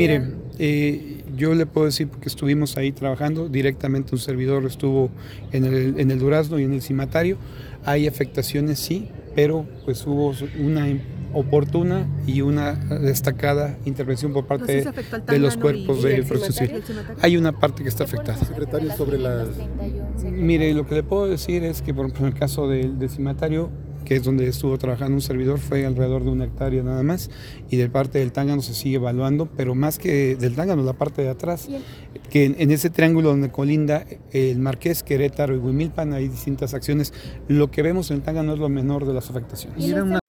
Mire, yo le puedo decir porque estuvimos ahí trabajando, directamente un servidor estuvo en el durazno y en el cimatario. Hay afectaciones, sí, pero pues hubo una oportuna y una destacada intervención por parte de los cuerpos de Protección Civil. Hay una parte que está afectada. Secretario, sobre las... Mire, lo que le puedo decir es que por ejemplo, en el caso del cimatario, que es donde estuvo trabajando un servidor, fue alrededor de 1 hectárea nada más, y de parte del Tángano se sigue evaluando, pero más que del Tángano, la parte de atrás, que en ese triángulo donde colinda el Marqués, Querétaro y Huimilpan hay distintas acciones. Lo que vemos en el Tángano es lo menor de las afectaciones.